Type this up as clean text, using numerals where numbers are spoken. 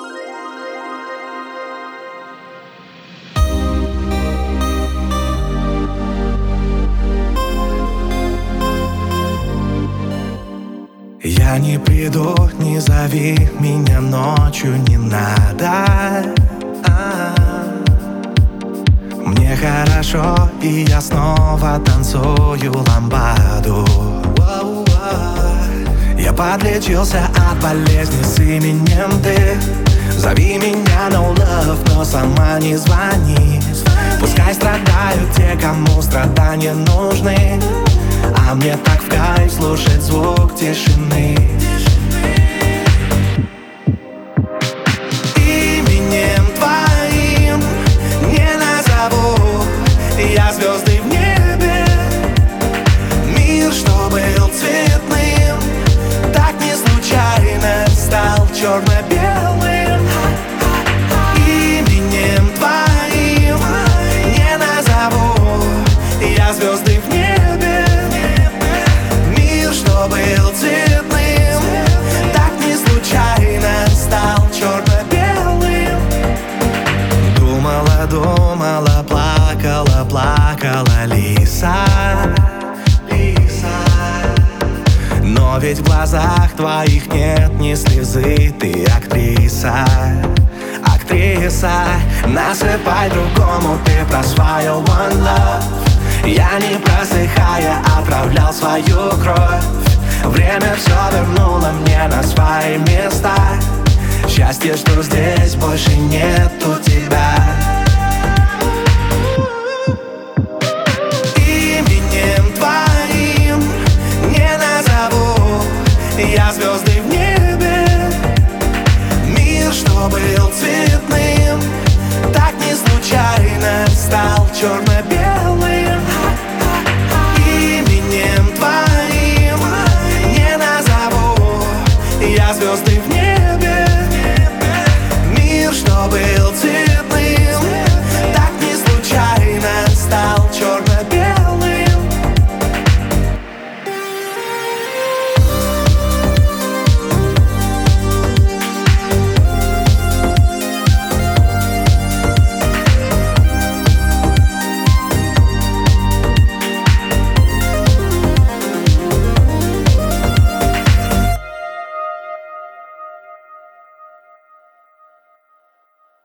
Я не приду, не зови меня ночью, не надо. Мне хорошо, и я снова танцую ламбаду. Я подлечился от болезни с именем ты. Зови меня no love, но сама не звони. Пускай страдают те, кому страдания нужны, а мне так в кайф слушать звук тишины. Именем твоим не назову я звезды в небе. Мир, что был цветным, так не случайно стал черно-белым. Именем твоим не назову я звезды в небе. Мир, что был цветным, так не случайно стал черно-белым. Думала, думала, плакала, плакала лиса. Но ведь в глазах твоих нет ни слезы. Ты актриса, актриса. Насыпай другому, ты про свое one love. Я не просыхая отправлял свою кровь. Время все вернуло мне на свои места. Счастье, что здесь больше нету тебя.